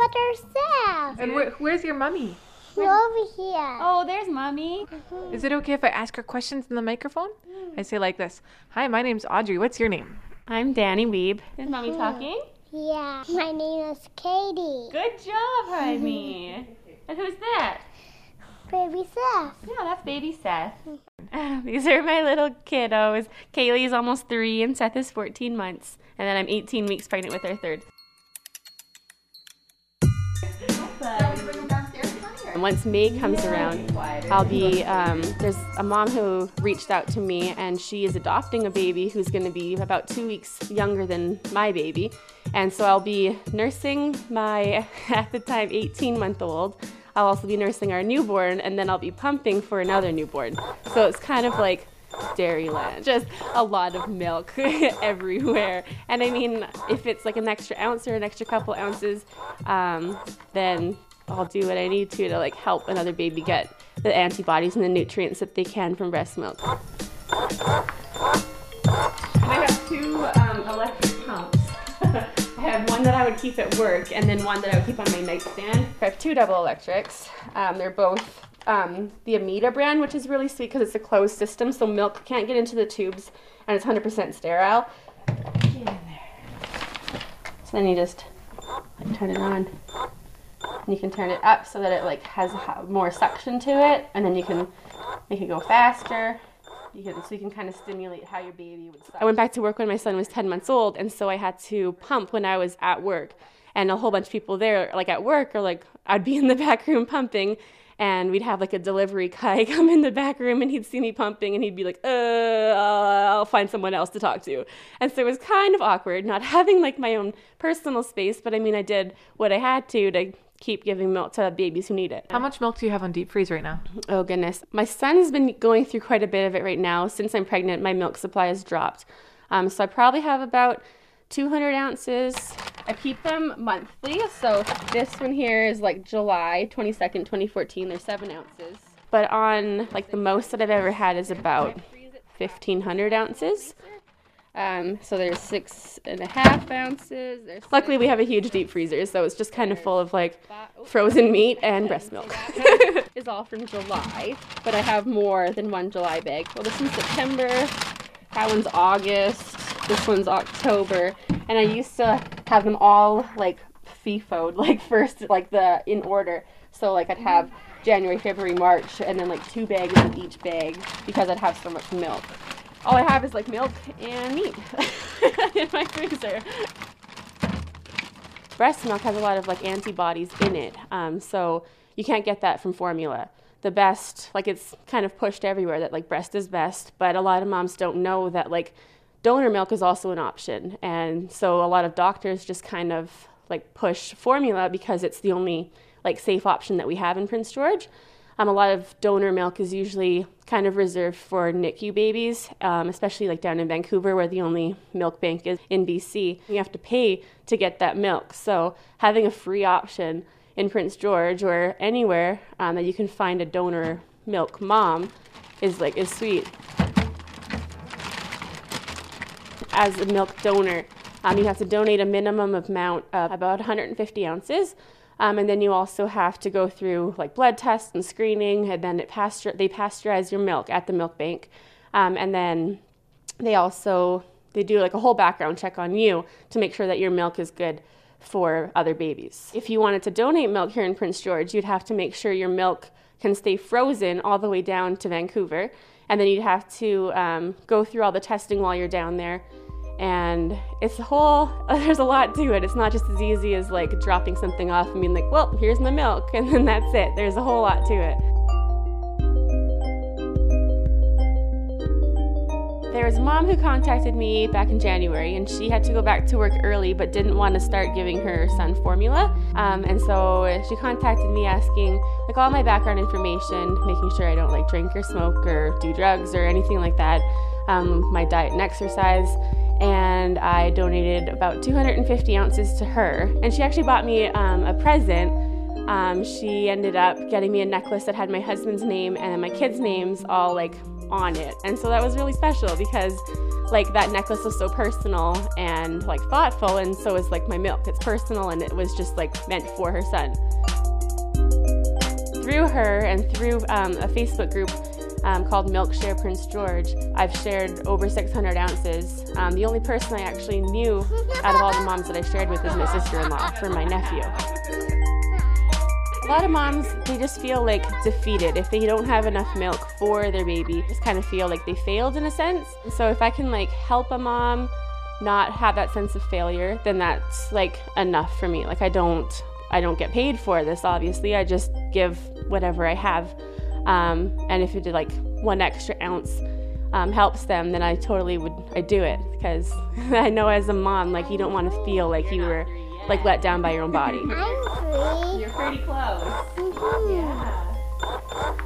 Mother Seth. And where's your mommy? She's over here. Oh, there's Mommy. Is it okay if I ask her questions in the microphone? I say like this. Hi, my name's Audrey. What's your name? I'm Danny Weeb. Is Mommy talking? Yeah. My name is Katie. Good job, honey. And who's that? Baby Seth. Yeah, that's baby Seth. These are my little kiddos. Kaylee's almost 3 and Seth is 14 months. And then I'm 18 weeks pregnant with our third. And once May comes around, I'll be, there's a mom who reached out to me and she is adopting a baby who's going to be about 2 weeks younger than my baby. And so I'll be nursing my, at the time, 18-month-old. I'll also be nursing our newborn, and then I'll be pumping for another newborn. So it's kind of like Dairyland, just a lot of milk everywhere. And I mean, if it's like an extra ounce or an extra couple ounces, then I'll do what I need to like help another baby get the antibodies and the nutrients that they can from breast milk. And I have 2 electric pumps. I have one that I would keep at work and then one that I would keep on my nightstand. I have 2 double electrics. They're both the Amida brand, which is really sweet because it's a closed system, so milk can't get into the tubes and it's 100% sterile. Get in there. So then you just turn it on. And you can turn it up so that it like has more suction to it, and then you can make it go faster. So you can kind of stimulate how your baby would suck. I went back to work when my son was 10 months old, and so I had to pump when I was at work. And a whole bunch of people there, like at work, or like I'd be in the back room pumping, and we'd have like a delivery guy come in the back room, and he'd see me pumping, and he'd be like, I'll find someone else to talk to. And so it was kind of awkward not having like my own personal space, but I mean, I did what I had to keep giving milk to babies who need it. How much milk do you have on deep freeze right now? Oh, goodness. My son has been going through quite a bit of it right now. Since I'm pregnant, my milk supply has dropped. So I probably have about 200 ounces. I keep them monthly. So this one here is like July 22nd, 2014. They're 7 ounces. But on like the most that I've ever had is about 1,500 ounces. So there's 6.5 ounces. Luckily, we have a huge deep freezer, so it's just kind of full of like frozen meat and breast milk. It's all from July, but I have more than one July bag. Well, this one's September, that one's August, this one's October, and I used to have them all like FIFO'd, like first, like in order. So like I'd have January, February, March, and then like 2 bags of each bag because I'd have so much milk. All I have is like milk and meat in my freezer. Breast milk has a lot of like antibodies in it, so you can't get that from formula. The best, like it's kind of pushed everywhere that like breast is best, but a lot of moms don't know that like donor milk is also an option. And so a lot of doctors just kind of like push formula because it's the only like safe option that we have in Prince George. A lot of donor milk is usually kind of reserved for NICU babies, especially like down in Vancouver where the only milk bank is in BC. You have to pay to get that milk. So having a free option in Prince George or anywhere that you can find a donor milk mom is sweet. As a milk donor, you have to donate a minimum amount of about 150 ounces. And then you also have to go through like blood tests and screening, and then they pasteurize your milk at the milk bank. And then they do like a whole background check on you to make sure that your milk is good for other babies. If you wanted to donate milk here in Prince George, you'd have to make sure your milk can stay frozen all the way down to Vancouver. And then you'd have to go through all the testing while you're down there. And there's a lot to it. It's not just as easy as like dropping something off and being like, well, here's my milk, and then that's it. There's a whole lot to it. There was a mom who contacted me back in January, and she had to go back to work early but didn't want to start giving her son formula. And so she contacted me asking like all my background information, making sure I don't like drink or smoke or do drugs or anything like that, my diet and exercise. And I donated about 250 ounces to her. And she actually bought me a present. She ended up getting me a necklace that had my husband's name and my kids' names all like on it. And so that was really special because like that necklace was so personal and like thoughtful, and so is like my milk. It's personal and it was just like meant for her son. Through her and through a Facebook group called Milk Share Prince George, I've shared over 600 ounces. The only person I actually knew out of all the moms that I shared with is my sister-in-law for my nephew. A lot of moms, they just feel like defeated if they don't have enough milk for their baby. Just kind of feel like they failed in a sense. So if I can like help a mom not have that sense of failure, then that's like enough for me. Like I don't get paid for this, obviously. I just give whatever I have. And if it did like 1 extra ounce helps them, then I do it, because I know as a mom, like you don't want to feel like you were like let down by your own body. I'm free. You're pretty close. Mhm. Yeah.